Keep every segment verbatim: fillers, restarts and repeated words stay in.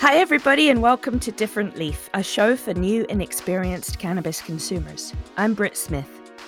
Hi, everybody, and welcome to Different Leaf, a show for new and experienced cannabis consumers. I'm Britt Smith.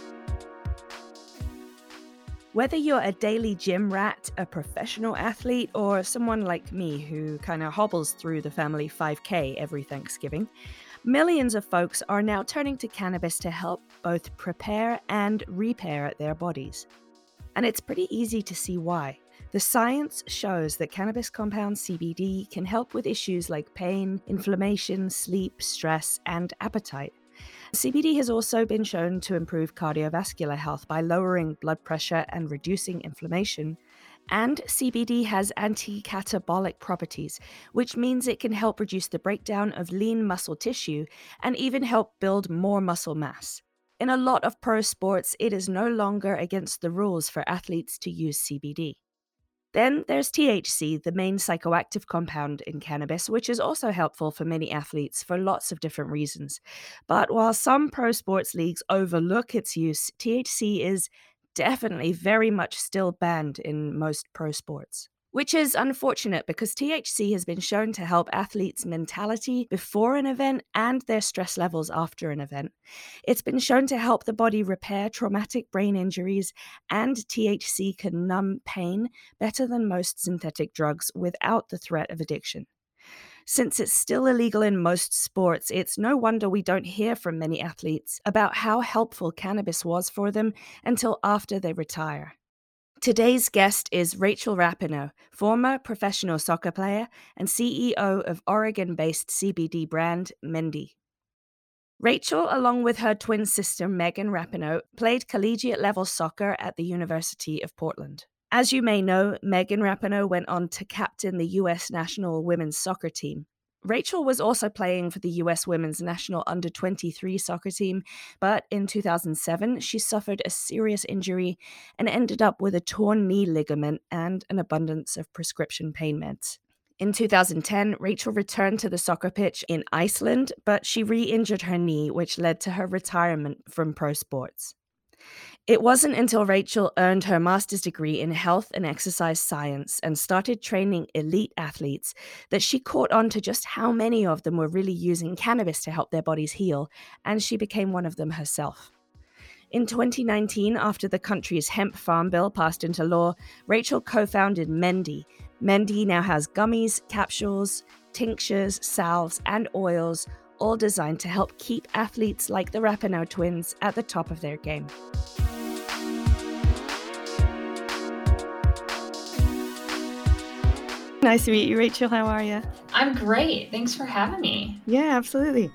Whether you're a daily gym rat, a professional athlete, or someone like me who kind of hobbles through the family five K every Thanksgiving, millions of folks are now turning to cannabis to help both prepare and repair their bodies. And it's pretty easy to see why. The science shows that cannabis compound C B D can help with issues like pain, inflammation, sleep, stress, and appetite. C B D has also been shown to improve cardiovascular health by lowering blood pressure and reducing inflammation. And C B D has anti-catabolic properties, which means it can help reduce the breakdown of lean muscle tissue and even help build more muscle mass. In a lot of pro sports, it is no longer against the rules for athletes to use C B D. Then there's T H C, the main psychoactive compound in cannabis, which is also helpful for many athletes for lots of different reasons. But while some pro sports leagues overlook its use, T H C is definitely very much still banned in most pro sports. Which is unfortunate because T H C has been shown to help athletes' mentality before an event and their stress levels after an event. It's been shown to help the body repair traumatic brain injuries, and T H C can numb pain better than most synthetic drugs without the threat of addiction. Since it's still illegal in most sports, it's no wonder we don't hear from many athletes about how helpful cannabis was for them until after they retire. Today's guest is Rachel Rapinoe, former professional soccer player and C E O of Oregon-based C B D brand Mendi. Rachel, along with her twin sister Megan Rapinoe, played collegiate-level soccer at the University of Portland. As you may know, Megan Rapinoe went on to captain the U S national women's soccer team. Rachel was also playing for the U S women's national under twenty-three soccer team, but in two thousand seven, she suffered a serious injury and ended up with a torn knee ligament and an abundance of prescription pain meds. In two thousand ten, Rachel returned to the soccer pitch in Iceland, but she re-injured her knee, which led to her retirement from pro sports. It wasn't until Rachel earned her master's degree in health and exercise science and started training elite athletes that she caught on to just how many of them were really using cannabis to help their bodies heal, and she became one of them herself. In twenty nineteen, after the country's hemp farm bill passed into law, Rachel co-founded Mendi. Mendi now has gummies, capsules, tinctures, salves, and oils, all designed to help keep athletes like the Rapinoe twins at the top of their game. Nice to meet you, Rachel. How are you? I'm great. Thanks for having me. Yeah, absolutely.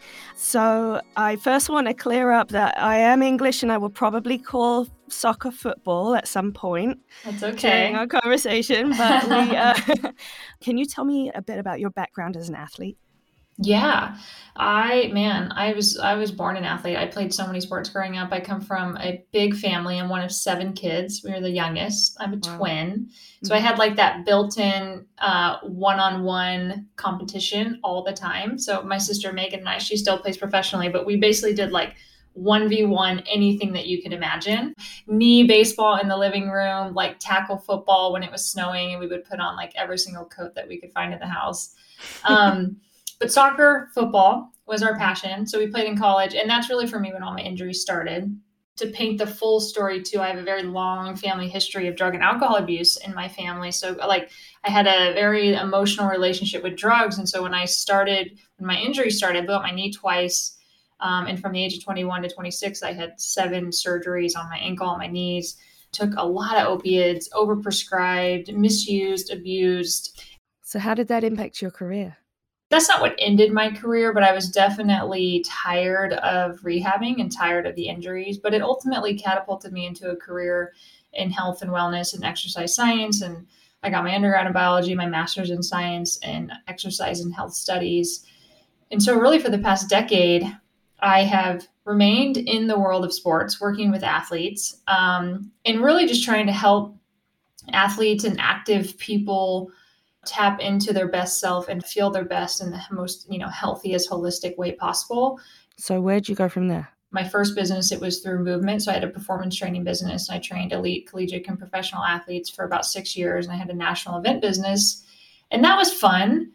So I first want to clear up that I am English and I will probably call soccer football at some point. That's okay. During our conversation. But we, uh, can you tell me a bit about your background as an athlete? Yeah, I, man, I was, I was born an athlete. I played so many sports growing up. I come from a big family. I'm one of seven kids. We were the youngest. I'm a Wow. twin. So Mhm. I had like that built-in uh, one-on-one competition all the time. So my sister Megan and I, she still plays professionally, but we basically did like one v one, anything that you could imagine. Knee baseball in the living room, like tackle football when it was snowing, and we would put on like every single coat that we could find in the house. Um, But soccer, football was our passion. So we played in college, and that's really for me when all my injuries started. To paint the full story too, I have a very long family history of drug and alcohol abuse in my family. So like I had a very emotional relationship with drugs. And so when I started, when my injury started, I blew out my knee twice. Um, and from the age of twenty-one to twenty-six, I had seven surgeries on my ankle, on my knees, took a lot of opiates, overprescribed, misused, abused. So how did that impact your career? That's not what ended my career, but I was definitely tired of rehabbing and tired of the injuries. But it ultimately catapulted me into a career in health and wellness and exercise science. And I got my undergrad in biology, my master's in science and exercise and health studies. And so really for the past decade, I have remained in the world of sports, working with athletes, um, and really just trying to help athletes and active people tap into their best self and feel their best in the most, you know, healthiest, holistic way possible. So where'd you go from there? My first business, it was through movement. So I had a performance training business, and I trained elite, collegiate, and professional athletes for about six years. And I had a national event business, and that was fun.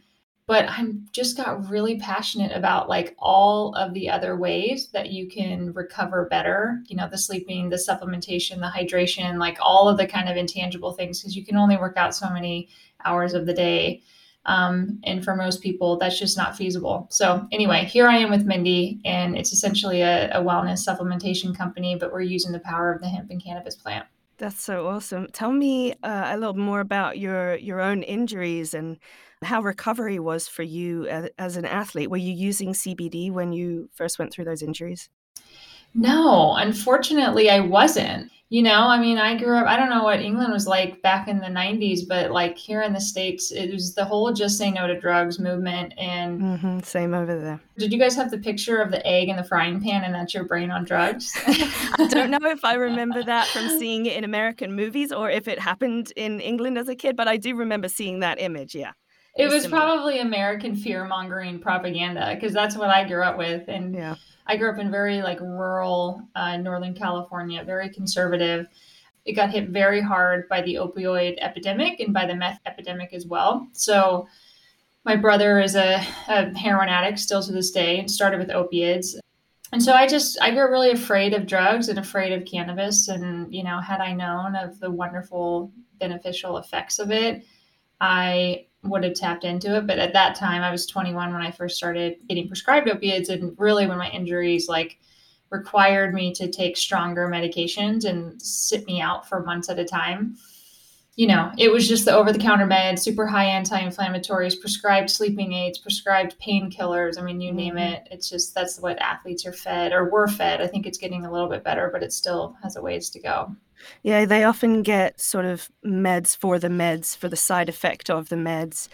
But I'm just got really passionate about like all of the other ways that you can recover better, you know, the sleeping, the supplementation, the hydration, like all of the kind of intangible things, because you can only work out so many hours of the day. Um, and for most people, that's just not feasible. So anyway, here I am with Mindy, and it's essentially a, a wellness supplementation company, but we're using the power of the hemp and cannabis plant. That's so awesome. Tell me uh, a little more about your your own injuries and how recovery was for you as, as an athlete. Were you using C B D when you first went through those injuries? No, unfortunately, I wasn't. You know, I mean, I grew up, I don't know what England was like back in the nineties, but like here in the States, it was the whole just say no to drugs movement. And Hmm. Same over there. did you guys have the picture of the egg in the frying pan and that's your brain on drugs? I don't know if I remember that from seeing it in American movies or if it happened in England as a kid, but I do remember seeing that image. Yeah, it It was was similar. probably American fear mongering propaganda because that's what I grew up with. And Yeah. I grew up in very like rural uh, Northern California, very conservative. It got hit very hard by the opioid epidemic and by the meth epidemic as well. So my brother is a, a heroin addict still to this day and started with opiates. And so I just, I got really afraid of drugs and afraid of cannabis. And, you know, had I known of the wonderful beneficial effects of it, I would have tapped into it. But at that time, I was twenty-one when I first started getting prescribed opiates. And really, when my injuries like required me to take stronger medications and sit me out for months at a time, you know, it was just the over the counter meds, super high anti inflammatories, prescribed sleeping aids, prescribed painkillers. I mean, you name Mhm. it. It's just that's what athletes are fed or were fed. I think it's getting a little bit better, but it still has a ways to go. Yeah, they often get sort of meds for the meds, for the side effect of the meds.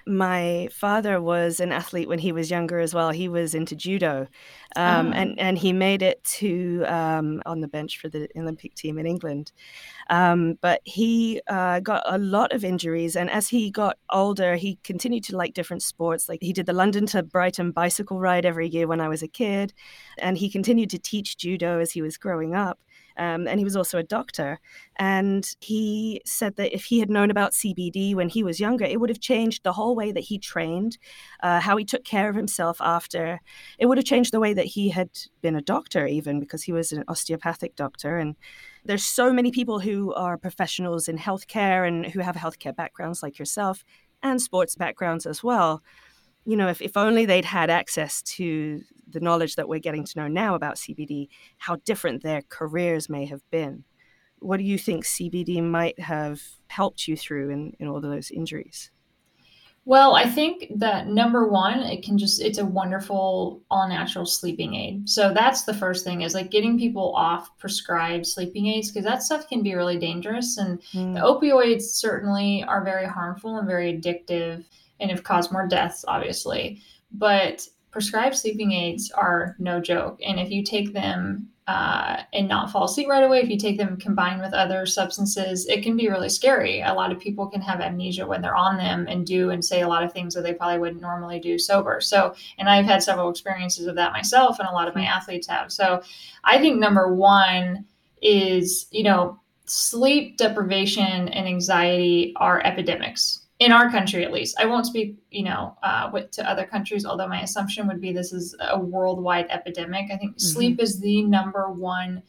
My father was an athlete when he was younger as well. He was into judo, um, Oh, and and he made it to um, on the bench for the Olympic team in England. Um, but he uh, got a lot of injuries, and as he got older, he continued to like different sports. Like he did the London to Brighton bicycle ride every year when I was a kid, and he continued to teach judo as he was growing up. Um, and he was also a doctor. And he said that if he had known about C B D when he was younger, it would have changed the whole way that he trained, uh, how he took care of himself after. It would have changed the way that he had been a doctor, even because he was an osteopathic doctor. And there's so many people who are professionals in healthcare and who have healthcare backgrounds like yourself and sports backgrounds as well. You know, if, if only they'd had access to the knowledge that we're getting to know now about C B D, how different their careers may have been. What do you think C B D might have helped you through in, in all those injuries? well, I think that number one, it can just, it's a wonderful all natural sleeping aid. So that's the first thing is like getting people off prescribed sleeping aids because that stuff can be really dangerous. And the Mm. opioids certainly are very harmful and very addictive and have caused more deaths, obviously. But prescribed sleeping aids are no joke. And if you take them uh, and not fall asleep right away, if you take them combined with other substances, it can be really scary. A lot of people can have amnesia when they're on them and do and say a lot of things that they probably wouldn't normally do sober. So, and I've had several experiences of that myself, and a lot of my athletes have. So, I think number one is, you know, sleep deprivation and anxiety are epidemics in our country, at least. I won't speak, you know, uh, with, to other countries, although my assumption would be this is a worldwide epidemic. I think Hmm. sleep is the number one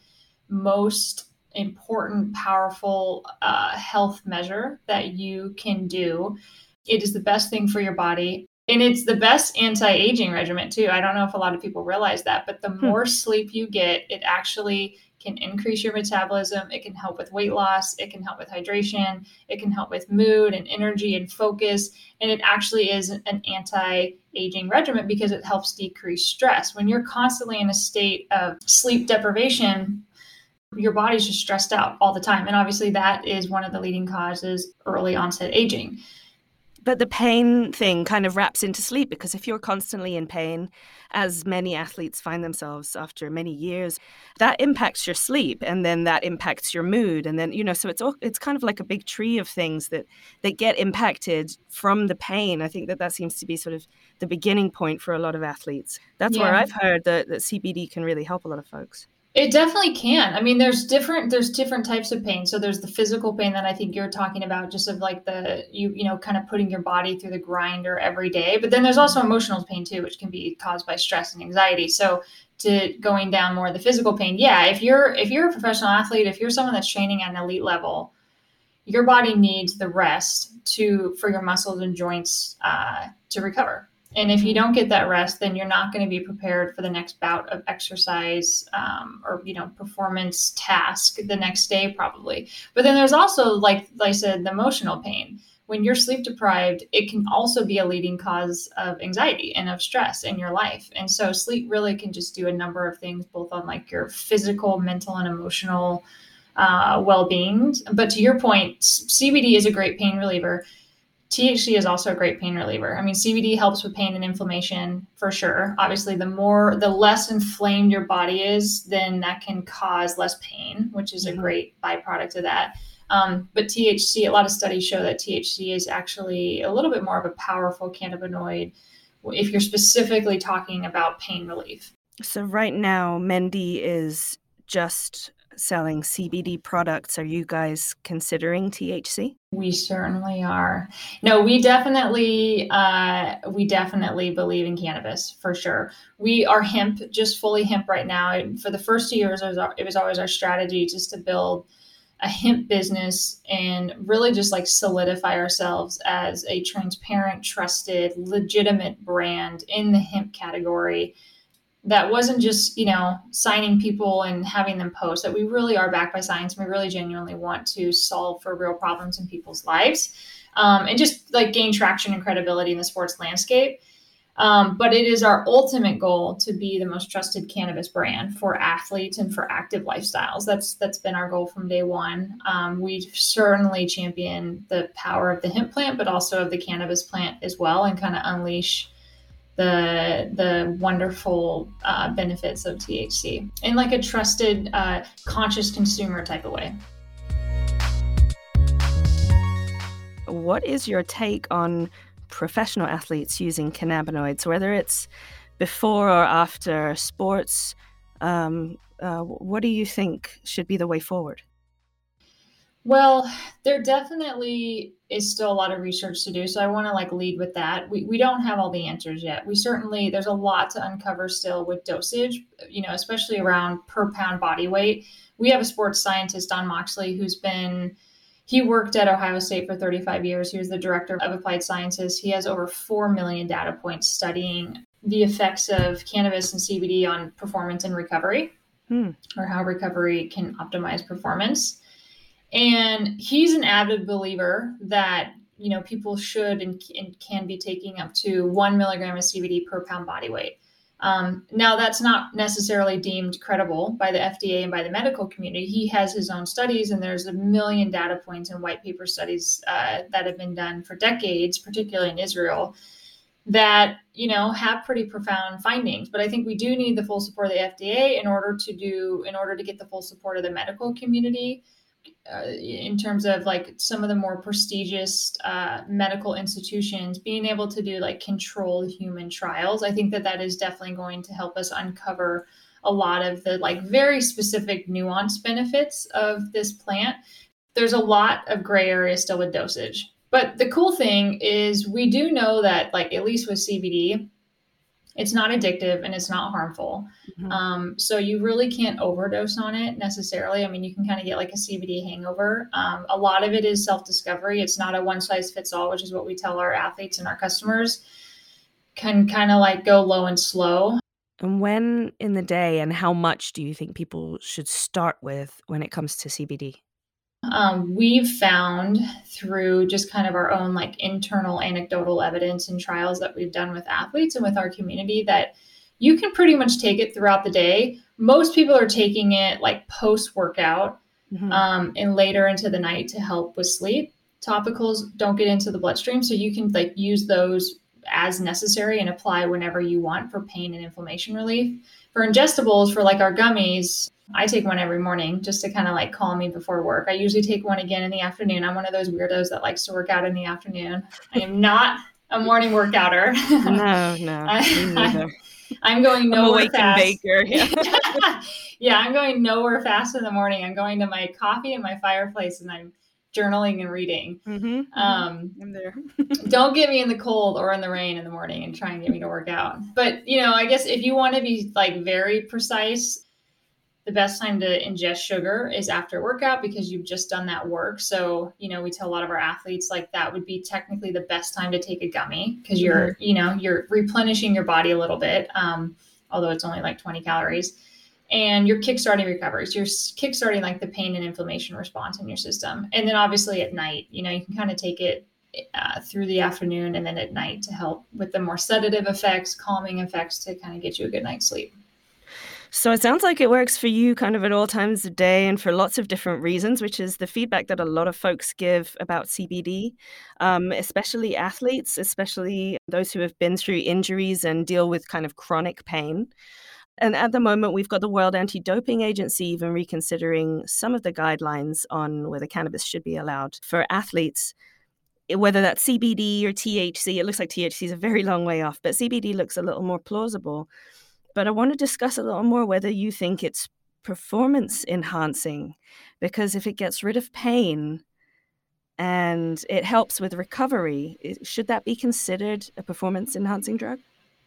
most important, powerful uh, health measure that you can do. It is the best thing for your body. And it's the best anti aging regimen, too. I don't know if a lot of people realize that, but the Hmm. more sleep you get, it actually can increase your metabolism. It can help with weight loss. It can help with hydration. It can help with mood and energy and focus. And it actually is an anti aging regimen because it helps decrease stress. When you're constantly in a state of sleep deprivation, your body's just stressed out all the time. And obviously, that is one of the leading causes early onset aging. But the pain thing kind of wraps into sleep because if you're constantly in pain, as many athletes find themselves after many years, that impacts your sleep and then that impacts your mood. And then, you know, so it's all, it's kind of like a big tree of things that, that get impacted from the pain. I think that that seems to be sort of the beginning point for a lot of athletes. That's where Yeah. I've heard that, that C B D can really help a lot of folks. It definitely can. I mean, there's different there's different types of pain. So there's the physical pain that I think you're talking about, just of like the you you know kind of putting your body through the grinder every day. But then there's also emotional pain too, which can be caused by stress and anxiety. So to going down more of the physical pain, yeah, if you're if you're a professional athlete, if you're someone that's training at an elite level, your body needs the rest to for your muscles and joints uh, to recover. And if you don't get that rest, then you're not going to be prepared for the next bout of exercise um, or, you know, performance task the next day, probably. But then there's also, like, like I said, the emotional pain. When you're sleep deprived, it can also be a leading cause of anxiety and of stress in your life. And so sleep really can just do a number of things, both on like your physical, mental, and emotional uh, well-being. But to your point, C B D is a great pain reliever. T H C is also a great pain reliever. I mean, C B D helps with pain and inflammation for sure. Obviously, the more, the less inflamed your body is, then that can cause less pain, which is mm-hmm. a great byproduct of that. Um, but T H C, a lot of studies show that T H C is actually a little bit more of a powerful cannabinoid if you're specifically talking about pain relief. So right now, Mendi is just selling C B D products. Are you guys considering T H C? We certainly are. No, we definitely, uh, we definitely believe in cannabis for sure. We are hemp, just fully hemp right now. For the first two years, it was, our, it was always our strategy just to build a hemp business and really just like solidify ourselves as a transparent, trusted, legitimate brand in the hemp category. That wasn't just, you know, signing people and having them post, that we really are backed by science. And we really genuinely want to solve for real problems in people's lives um, and just like gain traction and credibility in the sports landscape. Um, but it is our ultimate goal to be the most trusted cannabis brand for athletes and for active lifestyles. That's that's been our goal from day one. Um, we certainly champion the power of the hemp plant, but also of the cannabis plant as well, and kind of unleash the the wonderful uh, benefits of T H C in like a trusted, uh, conscious consumer type of way. What is your take on professional athletes using cannabinoids, whether it's before or after sports? Um, uh, what do you think should be the way forward? Well, there definitely is still a lot of research to do. So I want to like lead with that. We we don't have all the answers yet. We certainly, there's a lot to uncover still with dosage, you know, especially around per pound body weight. We have a sports scientist, Don Moxley, who's been, he worked at Ohio State for thirty-five years. He was the director of applied sciences. He has over four million data points studying the effects of cannabis and C B D on performance and recovery, hmm. or how recovery can optimize performance. And he's an avid believer that, you know, people should and, and can be taking up to one milligram of C B D per pound body weight. Um, now, that's not necessarily deemed credible by the F D A and by the medical community. He has his own studies, and there's a million data points and white paper studies uh, that have been done for decades, particularly in Israel, that, you know, have pretty profound findings. But I think we do need the full support of the F D A in order to do, in order to get the full support of the medical community. Uh, in terms of like some of the more prestigious uh, medical institutions being able to do like controlled human trials. I think that that is definitely going to help us uncover a lot of the like very specific nuanced benefits of this plant. There's a lot of gray area still with dosage. But the cool thing is we do know that, like, at least with C B D, it's not addictive and it's not harmful. Mm-hmm. Um, so you really can't overdose on it necessarily. I mean, you can kind of get like a C B D hangover. Um, a lot of it is self-discovery. It's not a one size fits all, which is what we tell our athletes and our customers. Can kind of like go low and slow. And when in the day and how much do you think people should start with when it comes to C B D? Um, we've found through just kind of our own like internal anecdotal evidence and trials that we've done with athletes and with our community that you can pretty much take it throughout the day. Most people are taking it like post workout mm-hmm. um, and later into the night to help with sleep. Topicals don't get into the bloodstream, so you can like use those as necessary and apply whenever you want for pain and inflammation relief. For ingestibles, for like our gummies, I take one every morning just to kind of like calm me before work. I usually take one again in the afternoon. I'm one of those weirdos that likes to work out in the afternoon. I am not a morning workouter. No, no, I, me neither. I'm going I'm nowhere awake and fast. Baker. Yeah. Yeah, I'm going nowhere fast in the morning. I'm going to my coffee and my fireplace, and I'm journaling and reading. Mm-hmm, mm-hmm. Um, I'm there. don't get me in the cold or in the rain in the morning and try and get me to work out. But, you know, I guess if you want to be like very precise, the best time to ingest sugar is after workout because you've just done that work. So, you know, we tell a lot of our athletes like that would be technically the best time to take a gummy because you're, mm-hmm. you know, you're replenishing your body a little bit, um, although it's only like twenty calories. And you're kickstarting recovery. So you're kickstarting like the pain and inflammation response in your system. And then obviously at night, you know, you can kind of take it uh, through the afternoon and then at night to help with the more sedative effects, calming effects to kind of get you a good night's sleep. So it sounds like it works for you kind of at all times of day and for lots of different reasons, which is the feedback that a lot of folks give about C B D, um, especially athletes, especially those who have been through injuries and deal with kind of chronic pain. And at the moment, we've got the World Anti-Doping Agency even reconsidering some of the guidelines on whether cannabis should be allowed for athletes, whether that's C B D or T H C. It looks like T H C is a very long way off, but C B D looks a little more plausible. But I want to discuss a little more whether you think it's performance enhancing, because if it gets rid of pain and it helps with recovery, should that be considered a performance enhancing drug?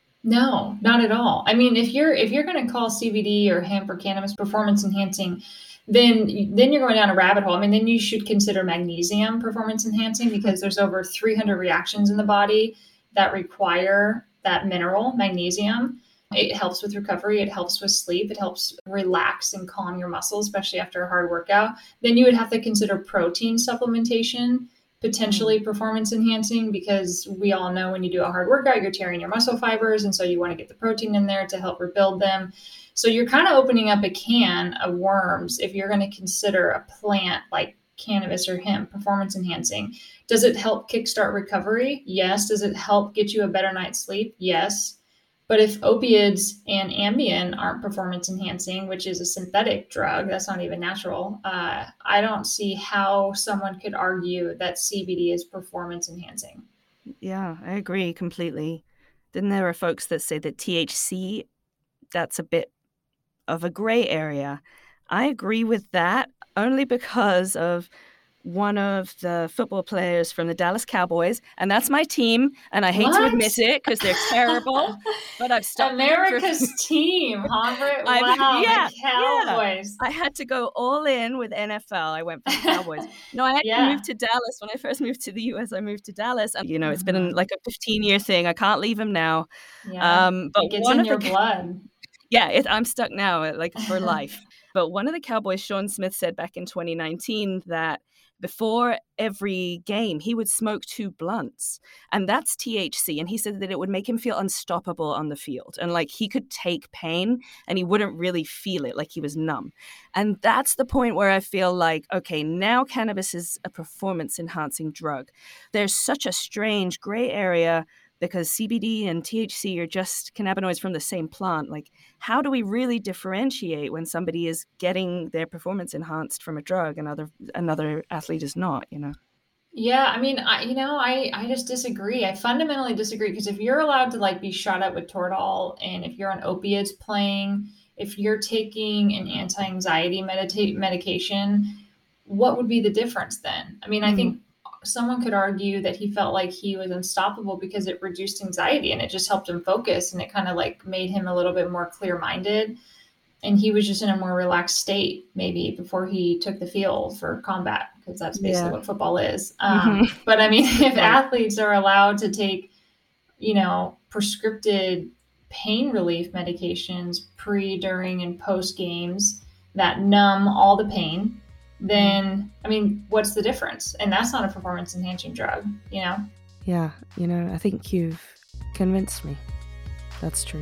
No, not at all. I mean, if you're if you're going to call C B D or hemp or cannabis performance enhancing, then then you're going down a rabbit hole. I mean, then you should consider magnesium performance enhancing because there's over three hundred reactions in the body that require that mineral, magnesium. It helps with recovery. It helps with sleep. It helps relax and calm your muscles, especially after a hard workout. Then you would have to consider protein supplementation, potentially performance enhancing, because we all know when you do a hard workout, you're tearing your muscle fibers. And so you want to get the protein in there to help rebuild them. So you're kind of opening up a can of worms if you're going to consider a plant like cannabis or hemp performance enhancing. Does it help kickstart recovery? Yes. Does it help get you a better night's sleep? Yes. But if opioids and Ambien aren't performance enhancing, which is a synthetic drug, that's not even natural, uh, I don't see how someone could argue that C B D is performance enhancing. Yeah, I agree completely. Then there are folks that say that T H C, that's a bit of a gray area. I agree with that only because of one of the football players from the Dallas Cowboys, and that's my team, and I hate what? to admit it because they're terrible, but I've stuck America's for... team, Humbert. Wow, yeah, the Cowboys. Yeah. I had to go all in with N F L. I went for the Cowboys. No, I had yeah. to move to Dallas. When I first moved to the U S, I moved to Dallas, and you know, it's mm-hmm. been like a fifteen-year thing. I can't leave him now. Yeah, um, but it gets in your the... blood. Yeah, it, I'm stuck now, like for life. But one of the Cowboys, Sean Smith, said back in twenty nineteen that before every game, he would smoke two blunts, and that's T H C. And he said that it would make him feel unstoppable on the field. And like he could take pain and he wouldn't really feel it, like he was numb. And that's the point where I feel like, okay, now cannabis is a performance enhancing drug. There's such a strange gray area because C B D and T H C are just cannabinoids from the same plant. Like, how do we really differentiate when somebody is getting their performance enhanced from a drug and other, another athlete is not, you know? Yeah, I mean, I, you know, I, I just disagree. I fundamentally disagree because if you're allowed to like be shot at with Toradol, and if you're on opiates playing, if you're taking an anti-anxiety medita- medication, what would be the difference then? I mean, mm-hmm. I think someone could argue that he felt like he was unstoppable because it reduced anxiety and it just helped him focus, and it kind of like made him a little bit more clear-minded, and he was just in a more relaxed state maybe before he took the field for combat, because that's basically yeah. what football is. Um, mm-hmm. But I mean, if right. athletes are allowed to take, you know, prescripted pain relief medications pre, during, and post games that numb all the pain, then, I mean, what's the difference? And that's not a performance enhancing drug, you know? Yeah, you know, I think you've convinced me. That's true.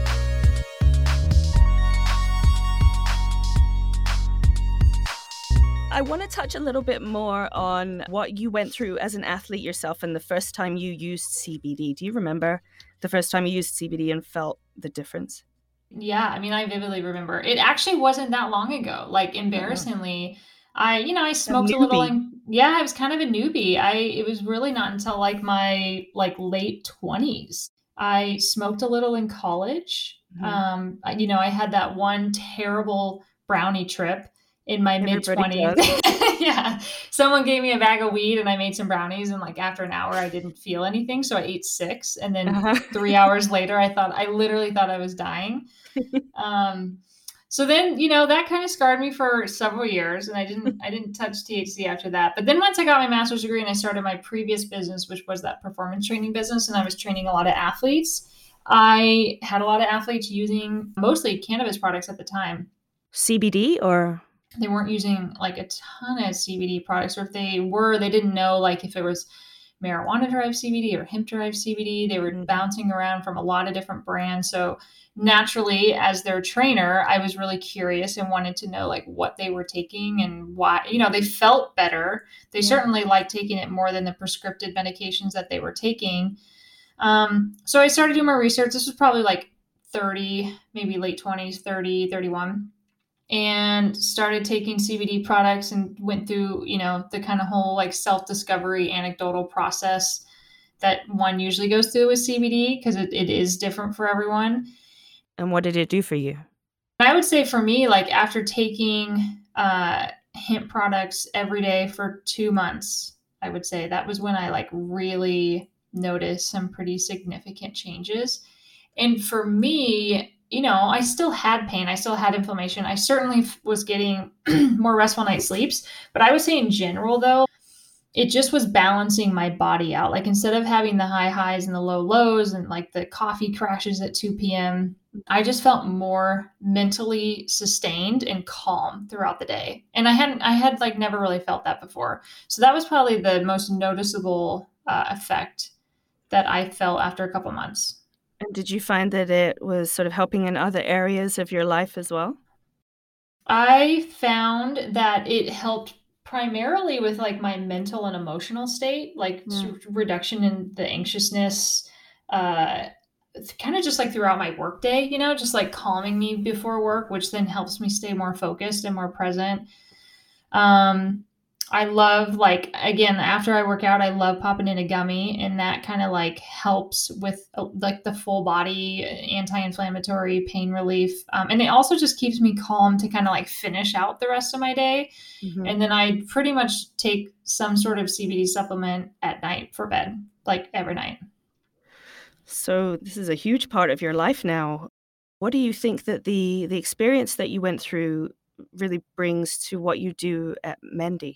I want to touch a little bit more on what you went through as an athlete yourself and the first time you used C B D. Do you remember the first time you used C B D and felt the difference? Yeah, I mean, I vividly remember. It actually wasn't that long ago. Like, embarrassingly, yeah. I, you know, I smoked a, a little. And, yeah, I was kind of a newbie. I, it was really not until like my like late twenties I smoked a little in college. Mhm. Um, I, you know, I had that one terrible brownie trip in my mid Everybody twenties. does. Yeah. Someone gave me a bag of weed and I made some brownies. And like after an hour, I didn't feel anything. So I ate six. And then Uh-huh. three hours later, I thought, I literally thought I was dying. Um, so then, you know, that kind of scarred me for several years, and I didn't, I didn't touch T H C after that. But then once I got my master's degree and I started my previous business, which was that performance training business, and I was training a lot of athletes, I had a lot of athletes using mostly cannabis products at the time. C B D or? They weren't using like a ton of C B D products, or if they were, they didn't know like if it was marijuana derived C B D or hemp derived C B D. They were Mhm. bouncing around from a lot of different brands. So naturally, as their trainer, I was really curious and wanted to know like what they were taking and why. You know, they felt better. They Yeah. certainly liked taking it more than the prescriptive medications that they were taking. Um, so I started doing my research. This was probably like thirty, maybe late twenties, thirty, thirty-one, and started taking C B D products and went through, you know, the kind of whole like self-discovery anecdotal process that one usually goes through with C B D, because it, it is different for everyone. And what did it do for you? I would say for me, like after taking uh, hemp products every day for two months, I would say that was when I like really noticed some pretty significant changes. And for me, you know, I still had pain. I still had inflammation. I certainly f- was getting more restful night sleeps. But I would say in general, though, it just was balancing my body out. Like instead of having the high highs and the low lows and like the coffee crashes at two p.m., I just felt more mentally sustained and calm throughout the day. And I hadn't, I had like never really felt that before. So that was probably the most noticeable uh, effect that I felt after a couple months. And did you find that it was sort of helping in other areas of your life as well? I found that it helped primarily with like my mental and emotional state, like s- Mm. reduction in the anxiousness, uh, kind of just like throughout my workday, you know, just like calming me before work, which then helps me stay more focused and more present. Um, I love like again after I work out, I love popping in a gummy, and that kind of like helps with uh, like the full body anti-inflammatory pain relief, um, and it also just keeps me calm to kind of like finish out the rest of my day. Mhm. And then I pretty much take some sort of C B D supplement at night for bed, like every night. So this is a huge part of your life now. What do you think that the the experience that you went through really brings to what you do at Mendy?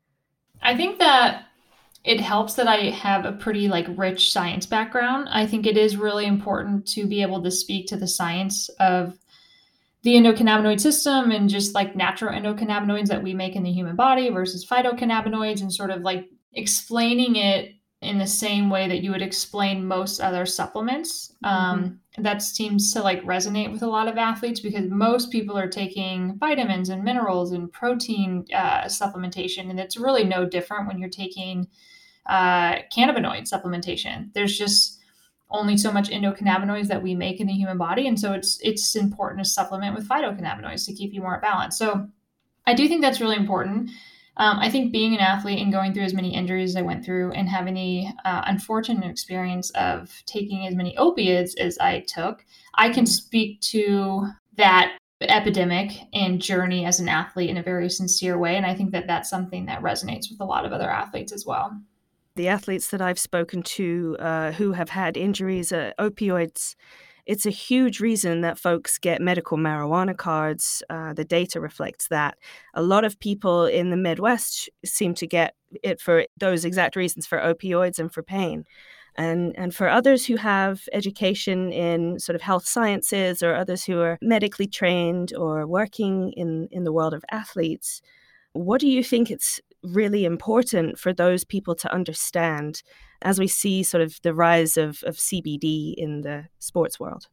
I think that it helps that I have a pretty like rich science background. I think it is really important to be able to speak to the science of the endocannabinoid system and just like natural endocannabinoids that we make in the human body versus phytocannabinoids, and sort of like explaining it in the same way that you would explain most other supplements. Mhm. Um, that seems to like resonate with a lot of athletes, because most people are taking vitamins and minerals and protein uh, supplementation, and it's really no different when you're taking uh, cannabinoid supplementation. There's just only so much endocannabinoids that we make in the human body, and so it's it's important to supplement with phytocannabinoids to keep you more at balance. So I do think that's really important. Um, I think being an athlete and going through as many injuries as I went through, and having the uh, unfortunate experience of taking as many opiates as I took, I can Mm. speak to that epidemic and journey as an athlete in a very sincere way. And I think that that's something that resonates with a lot of other athletes as well. The athletes that I've spoken to, uh, who have had injuries, uh, opioids, it's a huge reason that folks get medical marijuana cards. Uh, the data reflects that. A lot of people in the Midwest seem to get it for those exact reasons, for opioids and for pain. And, and for others who have education in sort of health sciences, or others who are medically trained or working in, in the world of athletes, what do you think it's really important for those people to understand as we see sort of the rise of, of C B D in the sports world?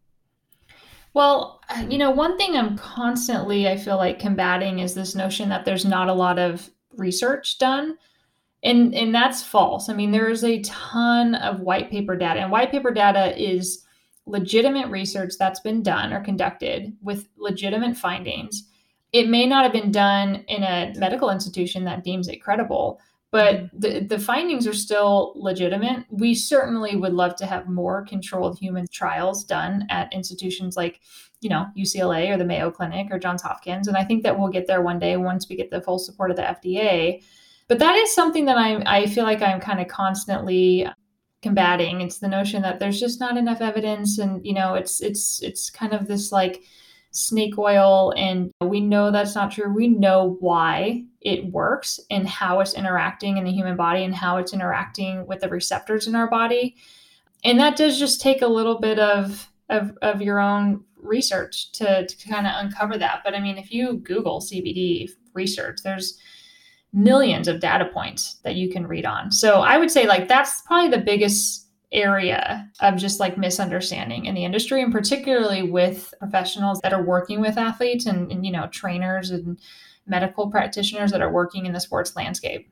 Well, uh, you know, one thing I'm constantly, I feel like, combating is this notion that there's not a lot of research done. And and that's false. I mean, there is a ton of white paper data, and white paper data is legitimate research that's been done or conducted with legitimate findings. It may not have been done in a medical institution that deems it credible, But Mhm. the, the findings are still legitimate. We certainly would love to have more controlled human trials done at institutions like, you know, U C L A or the Mayo Clinic or Johns Hopkins. And I think that we'll get there one day once we get the full support of the F D A. But that is something that I I feel like I'm kind of constantly combating. It's the notion that there's just not enough evidence, and you know, it's it's it's kind of this like snake oil, and we know that's not true. We know why it works and how it's interacting in the human body and how it's interacting with the receptors in our body. And that does just take a little bit of of, of your own research to, to kind of uncover that. But I mean, if you Google C B D research, there's millions of data points that you can read on. So I would say like that's probably the biggest area of just like misunderstanding in the industry, and particularly with professionals that are working with athletes and, and you know, trainers and medical practitioners that are working in the sports landscape.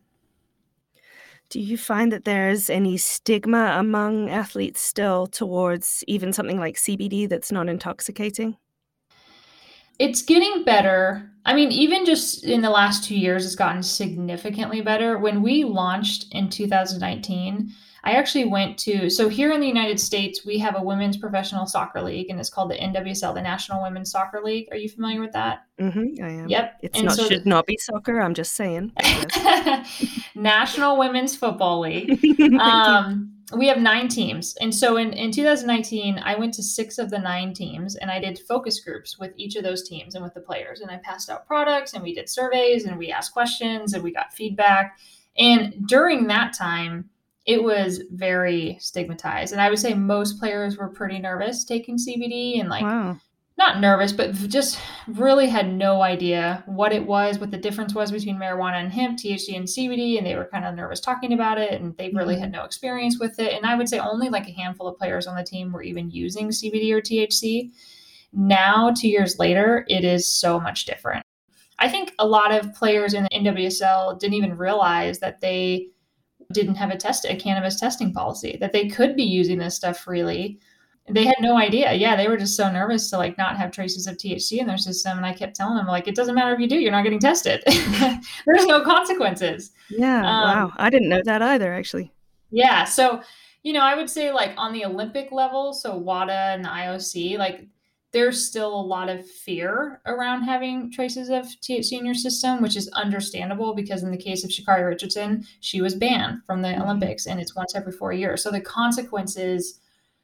Do you find that there's any stigma among athletes still towards even something like C B D that's not intoxicating? It's getting better. I mean, even just in the last two years, it's gotten significantly better. When we launched in two thousand nineteen, I actually went to, so here in the United States, we have a women's professional soccer league, and it's called the N W S L, the National Women's Soccer League. Are you familiar with that? Mhm, I am. Yep. It's And not so should not be soccer, I'm just saying, but yes. National Women's Football League. Thank you. Um, we have nine teams. And so in, in two thousand nineteen, I went to six of the nine teams, and I did focus groups with each of those teams and with the players. And I passed out products, and we did surveys, and we asked questions, and we got feedback. And during that time, it was very stigmatized. And I would say most players were pretty nervous taking C B D, and like Wow. not nervous, but just really had no idea what it was, what the difference was between marijuana and hemp, T H C and C B D, and they were kind of nervous talking about it, and they really had Mhm. no experience with it. And I would say only like a handful of players on the team were even using C B D or T H C. Now, two years later, it is so much different. I think a lot of players in the N W S L didn't even realize that they didn't have a test, a cannabis testing policy, that they could be using this stuff freely. They had no idea. Yeah, they were just so nervous to like not have traces of T H C in their system. And I kept telling them, like, it doesn't matter if you do, you're not getting tested. There's no consequences. Yeah, Um, wow. I didn't know that either, actually. yeah. So, you know, I would say like on the Olympic level, so WADA and the I O C, like there's still a lot of fear around having traces of T H C in your system, which is understandable because in the case of Sha'Carri Richardson, she was banned from the Mhm. Olympics, and it's once every four years. So the consequences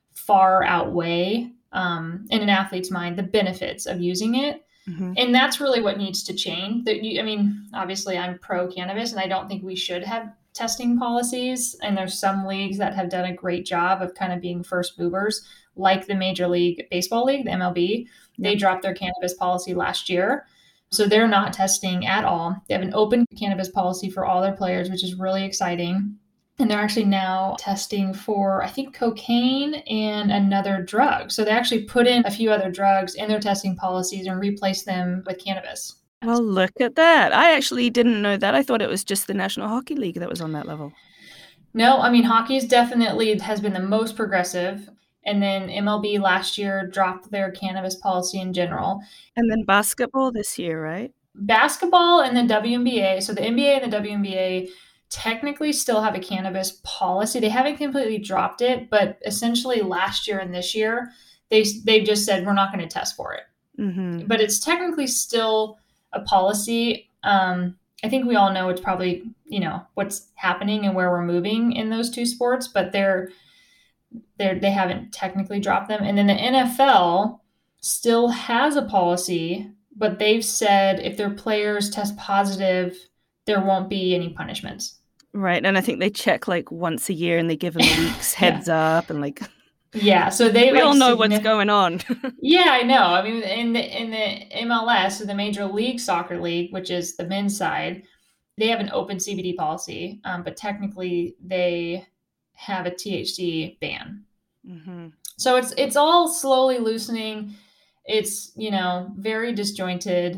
far outweigh um, in an athlete's mind the benefits of using it. Mhm. And that's really what needs to change. That you, I mean, obviously, I'm pro cannabis, and I don't think we should have testing policies. And there's some leagues that have done a great job of kind of being first movers, like the Major League Baseball League, the M L B. They Yep. dropped their cannabis policy last year. So they're not testing at all. They have an open cannabis policy for all their players, which is really exciting. And they're actually now testing for, I think, cocaine and another drug. So they actually put in a few other drugs in their testing policies and replaced them with cannabis. Well, look at that. I actually didn't know that. I thought it was just the National Hockey League that was on that level. No, I mean, hockey is definitely has been the most progressive. And then M L B last year dropped their cannabis policy in general. And then basketball this year, right? Basketball and the W N B A, so the N B A and the W N B A technically still have a cannabis policy. They haven't completely dropped it, but essentially last year and this year, they they just said we're not going to test for it. Mhm. But it's technically still a policy. Um, I think we all know it's probably, you know, what's happening and where we're moving in those two sports, but they're they're they haven't technically dropped them. And then the N F L still has a policy, but they've said if their players test positive, there won't be any punishments. Right, and I think they check, like, once a year, and they give them a week's Yeah. heads up and, like Yeah, so they, we like, all know what's signif going on. Yeah, I know. I mean, in the in the M L S, or the Major League Soccer League, which is the men's side, they have an open C B D policy, um, but technically they have a T H C ban. Mhm. So it's it's all slowly loosening. It's, you know, very disjointed.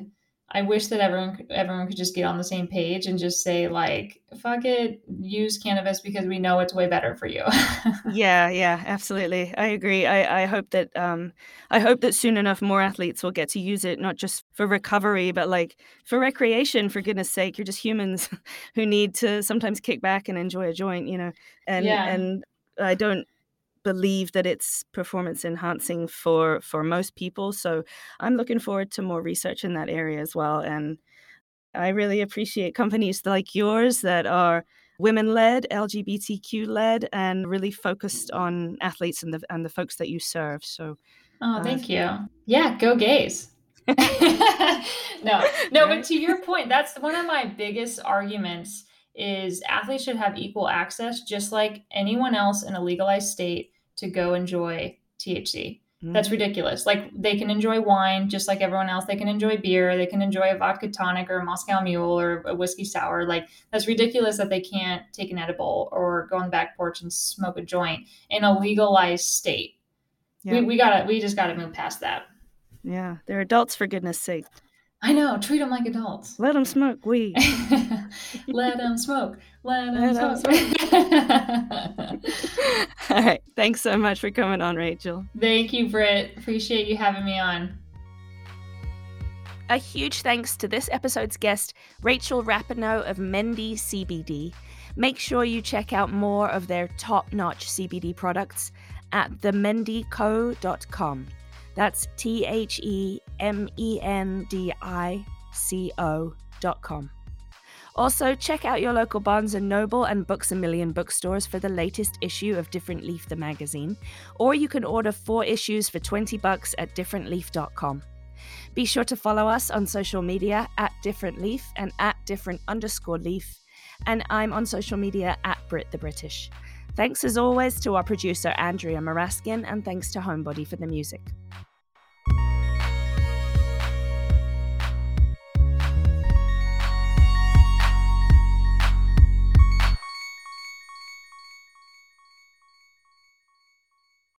I wish that everyone everyone could just get on the same page and just say like, fuck it, use cannabis because we know it's way better for you. Yeah, yeah, absolutely. I agree. I, I hope that um I hope that soon enough more athletes will get to use it, not just for recovery, but like for recreation, for goodness sake. You're just humans who need to sometimes kick back and enjoy a joint, you know. And Yeah. and I don't believe that it's performance enhancing for for most people. So I'm looking forward to more research in that area as well. And I really appreciate companies like yours that are women-led, L G B T Q-led, and really focused on athletes and the and the folks that you serve. So, Oh, uh, thank you. Yeah, go gays. no, no, right? but to your point, that's one of my biggest arguments is athletes should have equal access, just like anyone else in a legalized state, to go enjoy T H C. That's Mhm. ridiculous. Like they can enjoy wine just like everyone else. They can enjoy beer. They can enjoy a vodka tonic or a Moscow Mule or a whiskey sour. Like that's ridiculous that they can't take an edible or go on the back porch and smoke a joint in a legalized state. Yeah, We we gotta we just gotta move past that. yeah. They're adults, for goodness sake. I know. Treat them like adults. Let them smoke weed. Let them smoke. Let them Let 'em smoke. All right. Thanks so much for coming on, Rachel. Thank you, Britt. Appreciate you having me on. A huge thanks to this episode's guest, Rachel Rapinoe of Mendi C B D. Make sure you check out more of their top-notch C B D products at the mendi co dot com. That's T H E M E N D I C O dot com. Also, check out your local Barnes and Noble and Books A Million bookstores for the latest issue of Different Leaf the magazine, or you can order four issues for twenty bucks at different leaf dot com. Be sure to follow us on social media at Different Leaf and at different underscore leaf, and I'm on social media at Brit the British. Thanks as always to our producer Andrea Maraskin, and thanks to Homebody for the music.